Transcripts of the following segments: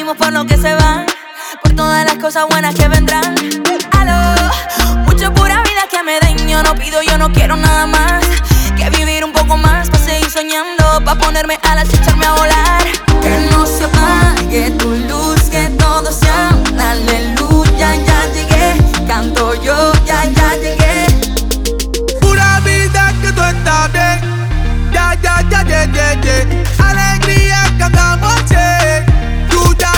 pagamos por lo que se van, por todas las cosas buenas que vendrán. Aló, mucha pura vida que me den. Yo no pido, yo no quiero nada más que vivir un poco más, pa' seguir soñando, pa' ponerme alas y echarme a volar. Que no se apague tu luz, que todo sea una aleluya. Ya llegué, canto yo, ya llegué. Pura vida que tú estás bien. Ya. Alegría que andamos, che. Tú ya.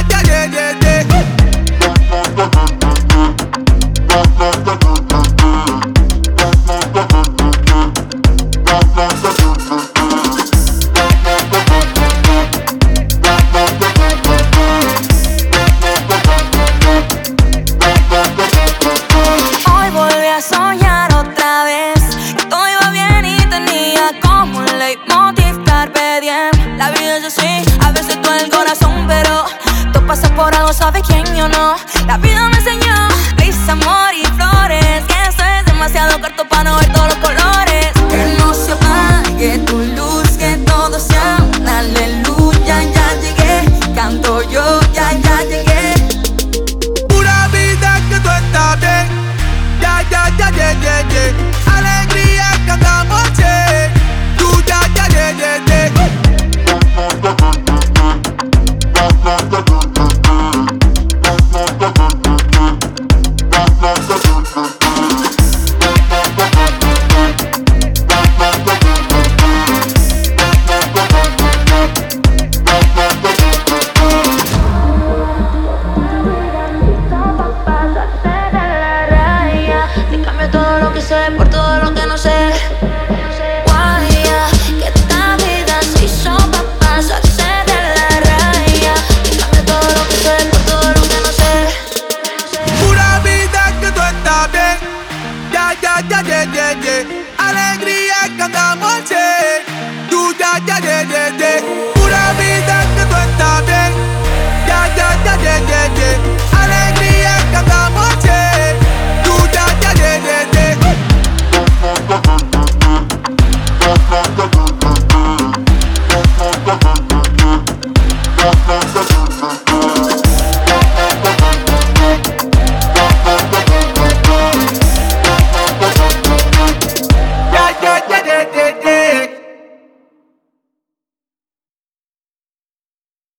Hoy volví a soñar otra vez, que todo iba bien y tenía como un leitmotiv carpe diem. La vida es así, a veces duele el corazón, pero tú pasas por algo, sabes quién yo no. La vida me enseñó risa, amor y flores, que eso es demasiado corto para no ver todos los colores. Que no se apague tu luz, que todo sea una aleluya. Ya llegué, canto yo, ya llegué. Pura vida que tú estás bien. Ya. Alegría que andamos, che. Tú ya. Te cambio todo lo que sé por todo lo que no sé. Guaya, que esta vida se hizo pa' pasarse de la raya. Te cambio todo lo que sé por todo lo que no sé. Pura vida que tú estás bien. Ya. Alegría que andamos, che. Tú ya. Pura vida que tú estás bien. Ya. Alegría que andamos, che. Tú ya. Thank you.